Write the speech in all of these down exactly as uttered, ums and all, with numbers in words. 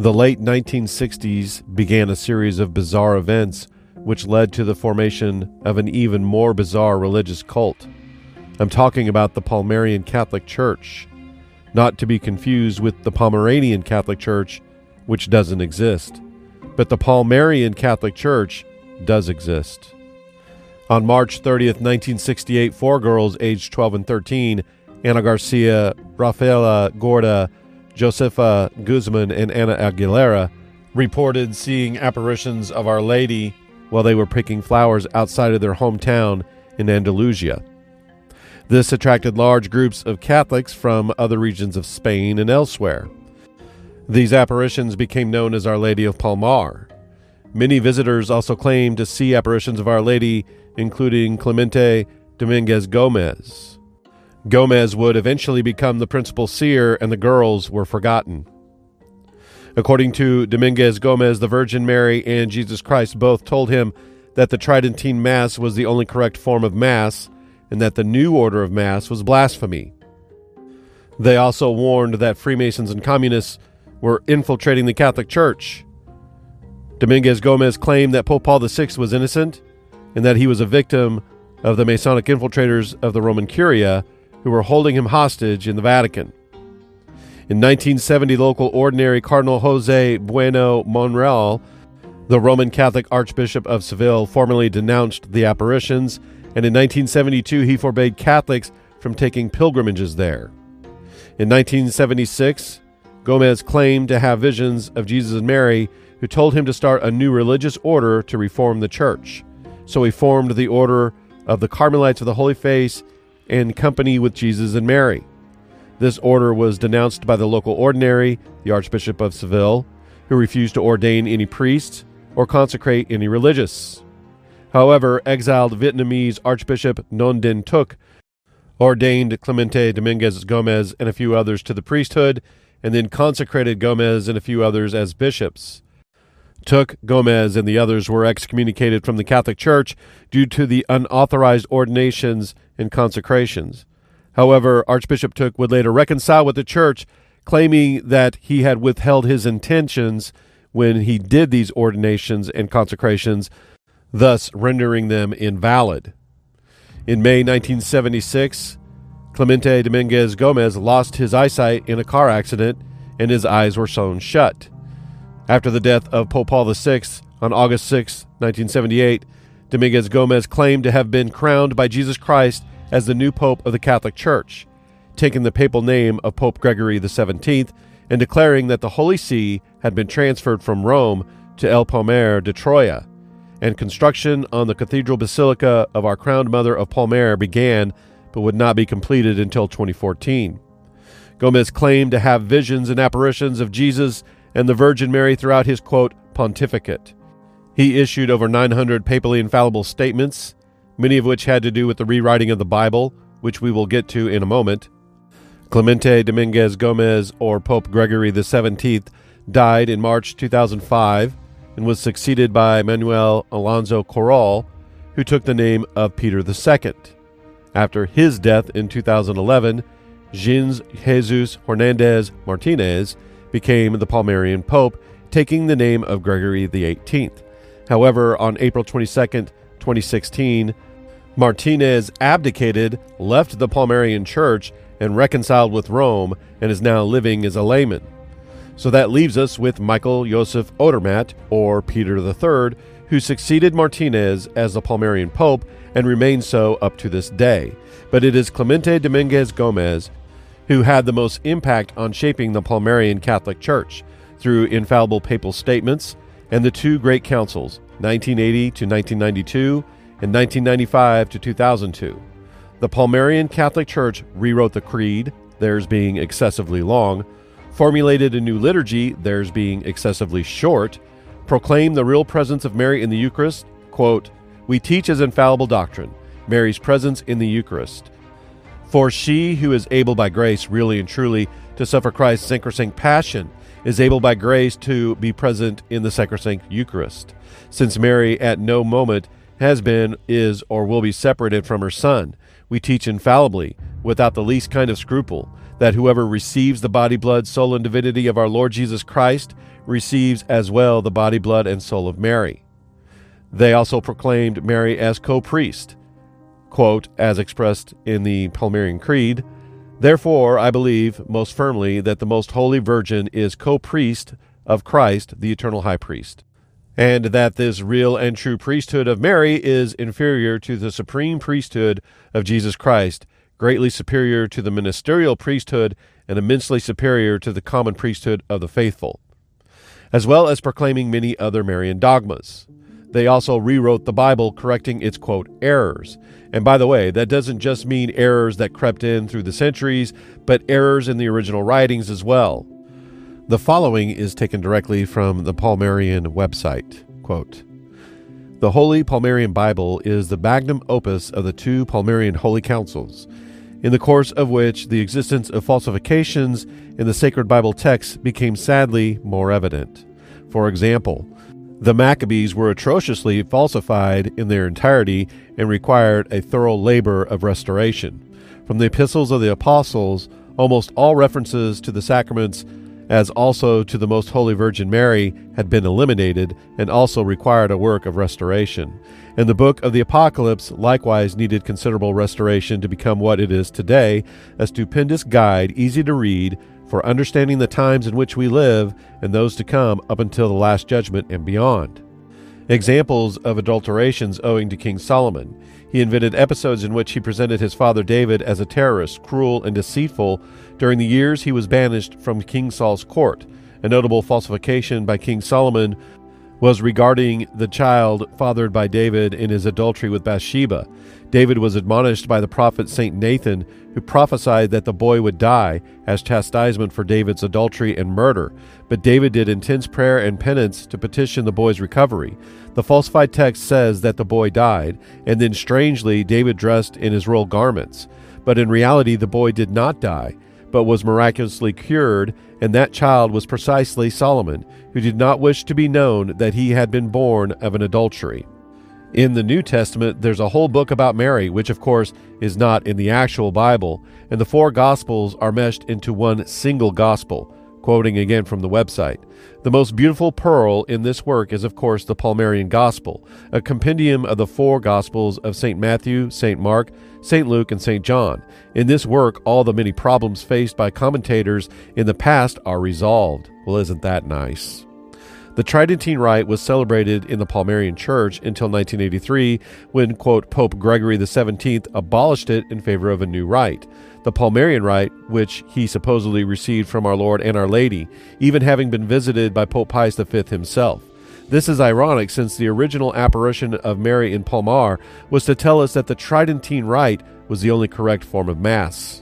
The late nineteen sixties began a series of bizarre events which led to the formation of an even more bizarre religious cult. I'm talking about the Palmarian Catholic Church, not to be confused with the Pomeranian Catholic Church, which doesn't exist. But the Palmarian Catholic Church does exist. On March thirtieth, nineteen sixty-eight, four girls aged twelve and thirteen, Ana Garcia, Rafaela Gorda, Josefa Guzman, and Ana Aguilera, reported seeing apparitions of Our Lady while they were picking flowers outside of their hometown in Andalusia. This attracted large groups of Catholics from other regions of Spain and elsewhere. These apparitions became known as Our Lady of Palmar. Many visitors also claimed to see apparitions of Our Lady, including Clemente Dominguez Gomez. Gomez would eventually become the principal seer, and the girls were forgotten. According to Dominguez Gomez, the Virgin Mary and Jesus Christ both told him that the Tridentine Mass was the only correct form of Mass, and that the new order of Mass was blasphemy. They also warned that Freemasons and Communists were infiltrating the Catholic Church. Dominguez Gomez claimed that Pope Paul the Sixth was innocent, and that he was a victim of the Masonic infiltrators of the Roman Curia, who were holding him hostage in the Vatican. In nineteen seventy, local ordinary Cardinal Jose Bueno Monreal, the Roman Catholic Archbishop of Seville, formally denounced the apparitions, and in nineteen seventy-two he forbade Catholics from taking pilgrimages there. In nineteen seventy-six, Gomez claimed to have visions of Jesus and Mary, who told him to start a new religious order to reform the church. So he formed the Order of the Carmelites of the Holy Face in company with Jesus and Mary. This order was denounced by the local ordinary, the Archbishop of Seville, who refused to ordain any priests or consecrate any religious. However, exiled Vietnamese Archbishop Nguyen Dinh Thuc ordained Clemente Dominguez Gomez and a few others to the priesthood, and then consecrated Gomez and a few others as bishops. Thuc, Gomez, and the others were excommunicated from the Catholic Church due to the unauthorized ordinations and consecrations. However, Archbishop Thuc would later reconcile with the Church, claiming that he had withheld his intentions when he did these ordinations and consecrations, thus rendering them invalid. In May nineteen seventy-six, Clemente Dominguez Gomez lost his eyesight in a car accident, and his eyes were sewn shut. After the death of Pope Paul the Sixth on August sixth, nineteen seventy-eight, Dominguez Gomez claimed to have been crowned by Jesus Christ as the new Pope of the Catholic Church, taking the papal name of Pope Gregory the seventeenth and declaring that the Holy See had been transferred from Rome to El Palmar de Troya, and construction on the Cathedral Basilica of Our Crowned Mother of Palmar began, but would not be completed until twenty fourteen. Gomez claimed to have visions and apparitions of Jesus and the Virgin Mary throughout his, quote, pontificate. He issued over nine hundred papally infallible statements, many of which had to do with the rewriting of the Bible, which we will get to in a moment. Clemente Dominguez Gomez, or Pope Gregory the seventeenth, died in March two thousand five and was succeeded by Manuel Alonso Corral, who took the name of Peter the Second. After his death in two thousand eleven, Gins Jesus Hernandez Martinez became the Palmarian Pope, taking the name of Gregory the eighteenth. However, on April twenty-second, twenty sixteen, Martinez abdicated, left the Palmarian Church, and reconciled with Rome, and is now living as a layman. So that leaves us with Michael Joseph Odermatt, or Peter the Third, who succeeded Martinez as the Palmarian Pope and remains so up to this day. But it is Clemente Dominguez Gomez who had the most impact on shaping the Palmarian Catholic Church through infallible papal statements and the two great councils, nineteen eighty to nineteen ninety-two and nineteen ninety-five to two thousand two. The Palmarian Catholic Church rewrote the Creed, theirs being excessively long, formulated a new liturgy, theirs being excessively short, proclaimed the real presence of Mary in the Eucharist, quote, "We teach as infallible doctrine, Mary's presence in the Eucharist. For she who is able by grace really and truly to suffer Christ's sacrosanct passion is able by grace to be present in the sacrosanct Eucharist, since Mary at no moment has been, is, or will be separated from her Son. We teach infallibly, without the least kind of scruple, that whoever receives the body, blood, soul, and divinity of our Lord Jesus Christ receives as well the body, blood, and soul of Mary. They also proclaimed Mary as co-priest, quote, as expressed in the Palmarian Creed, "Therefore, I believe most firmly that the Most Holy Virgin is co-priest of Christ, the eternal high priest, and that this real and true priesthood of Mary is inferior to the supreme priesthood of Jesus Christ, greatly superior to the ministerial priesthood, and immensely superior to the common priesthood of the faithful," as well as proclaiming many other Marian dogmas. They also rewrote the Bible, correcting its, quote, errors. And by the way, that doesn't just mean errors that crept in through the centuries, but errors in the original writings as well. The following is taken directly from the Palmarian website. Quote, "The Holy Palmarian Bible is the magnum opus of the two Palmarian Holy Councils, in the course of which the existence of falsifications in the sacred Bible texts became sadly more evident. For example, the Maccabees were atrociously falsified in their entirety and required a thorough labor of restoration. From the epistles of the apostles, almost all references to the sacraments, as also to the Most Holy Virgin Mary, had been eliminated and also required a work of restoration. And the book of the Apocalypse likewise needed considerable restoration to become what it is today, a stupendous guide, easy to read, for understanding the times in which we live and those to come up until the Last Judgment and beyond. Examples of adulterations owing to King Solomon. He invented episodes in which he presented his father David as a terrorist, cruel and deceitful during the years he was banished from King Saul's court. A notable falsification by King Solomon was regarding the child fathered by David in his adultery with Bathsheba. David was admonished by the prophet Saint Nathan, who prophesied that the boy would die as chastisement for David's adultery and murder. But David did intense prayer and penance to petition the boy's recovery. The falsified text says that the boy died, and then strangely David dressed in his royal garments. But in reality the boy did not die, but was miraculously cured, and that child was precisely Solomon, who did not wish to be known that he had been born of an adultery. In the New Testament, there's a whole book about Mary, which of course is not in the actual Bible, and the four Gospels are meshed into one single Gospel, quoting again from the website. The most beautiful pearl in this work is of course the Palmarian Gospel, a compendium of the four Gospels of Saint Matthew, Saint Mark, Saint Luke, and Saint John. In this work, all the many problems faced by commentators in the past are resolved. Well, isn't that nice? The Tridentine Rite was celebrated in the Palmarian Church until nineteen eighty-three, when, quote, Pope Gregory the seventeenth abolished it in favor of a new rite, the Palmarian Rite, which he supposedly received from our Lord and Our Lady, even having been visited by Pope Pius the fifth himself. This is ironic, since the original apparition of Mary in Palmar was to tell us that the Tridentine Rite was the only correct form of Mass.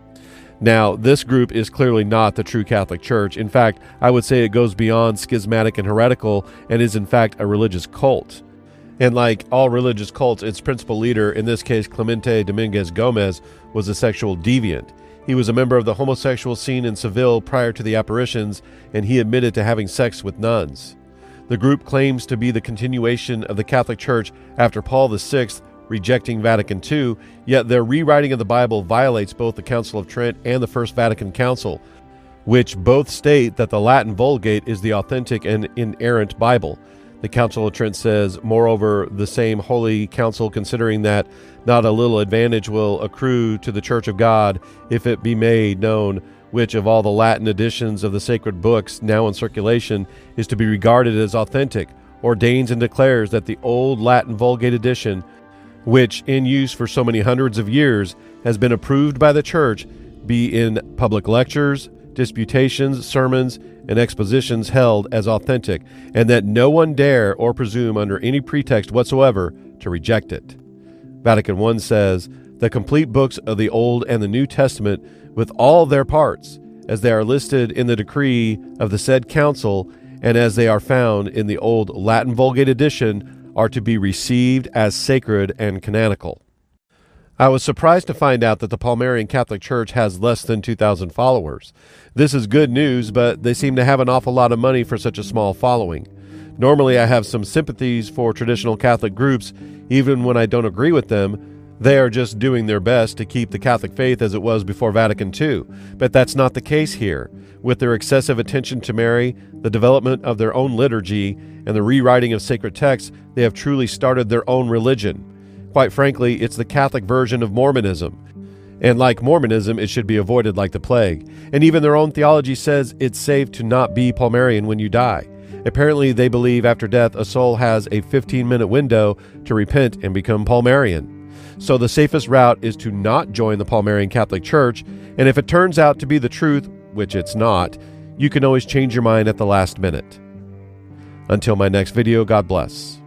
Now, this group is clearly not the true Catholic Church. In fact, I would say it goes beyond schismatic and heretical and is in fact a religious cult. And like all religious cults, its principal leader, in this case Clemente Dominguez Gomez, was a sexual deviant. He was a member of the homosexual scene in Seville prior to the apparitions, and he admitted to having sex with nuns. The group claims to be the continuation of the Catholic Church after Paul the sixth rejecting Vatican two, yet their rewriting of the Bible violates both the Council of Trent and the First Vatican Council, which both state that the Latin Vulgate is the authentic and inerrant Bible. The Council of Trent says, moreover, the same Holy Council, considering that not a little advantage will accrue to the Church of God if it be made known which of all the Latin editions of the sacred books now in circulation is to be regarded as authentic, ordains and declares that the old Latin Vulgate edition, which in use for so many hundreds of years has been approved by the Church, be in public lectures, disputations, sermons, and expositions held as authentic, and that no one dare or presume under any pretext whatsoever to reject it. Vatican one says, the complete books of the Old and the New Testament, with all their parts, as they are listed in the decree of the said council, and as they are found in the old Latin Vulgate edition, are to be received as sacred and canonical. I was surprised to find out that the Palmarian Catholic Church has less than two thousand followers. This is good news, but they seem to have an awful lot of money for such a small following. Normally I have some sympathies for traditional Catholic groups, even when I don't agree with them, They are just doing their best to keep the Catholic faith as it was before Vatican Two, but that's not the case here. With their excessive attention to Mary, the development of their own liturgy, and the rewriting of sacred texts, they have truly started their own religion. Quite frankly, it's the Catholic version of Mormonism. And like Mormonism, it should be avoided like the plague. And even their own theology says it's safe to not be Palmarian when you die. Apparently, they believe after death, a soul has a fifteen-minute window to repent and become Palmarian. So the safest route is to not join the Palmarian Catholic Church, and if it turns out to be the truth, which it's not, you can always change your mind at the last minute. Until my next video, God bless.